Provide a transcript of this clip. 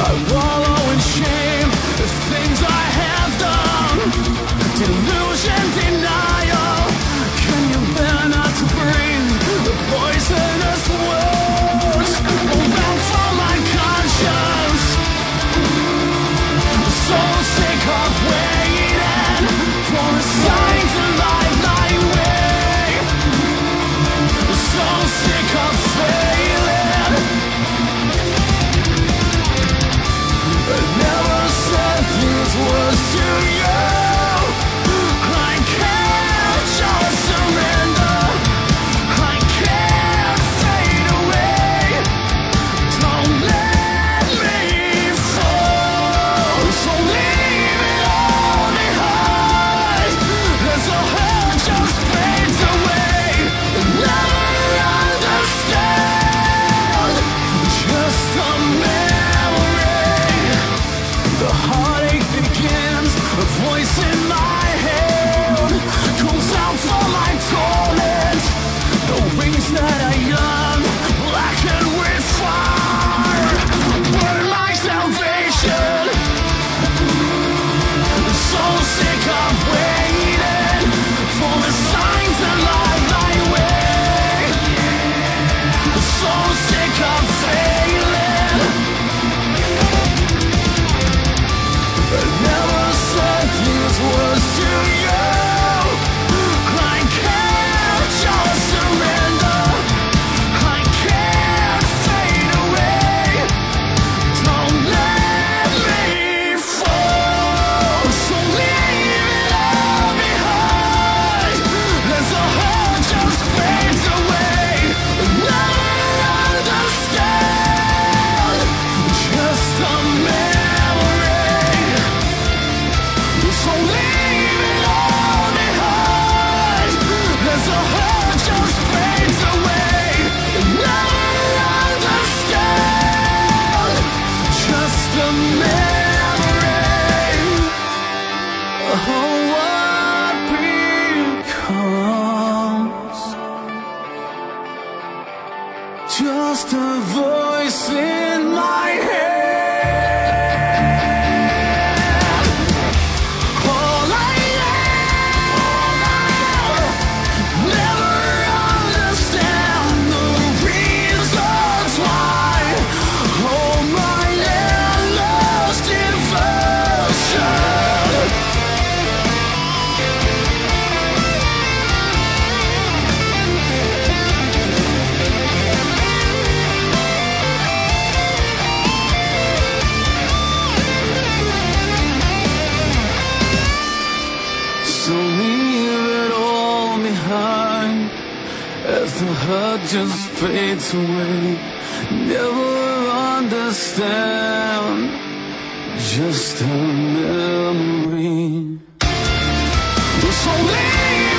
I wallow in shame, the things I have done. Delusion, denial. Can you bear not to breathe the poisonous words around for my conscience? So sick of waiting for a sign to light my way. So sick of failing. I never said these words to you. I can't just surrender. I can't fade away. Don't let me fall. So leave it all behind as the hurt just fades away. And never understand. Just a memory. The heartache begins, a voice in my head calls out for my torment. The wings that I yearn, blackened with fire, burn my salvation. So sick of waiting for the sign to light my way. So sick of failing. I never said these words to you. I can't just surrender. I can't fade away. Don't let me fall. So leave it all behind as the heart just fades away. Never understand. Just a memory. So leave it all behind as the heart just fades away. Never understand. Just a memory. Oh, what becomes just a voice in my head. All I am, never understand the reasons why. Oh, my endless devotion. So leave it all behind as the hurt just fades away. Never understand. Just a memory. So leave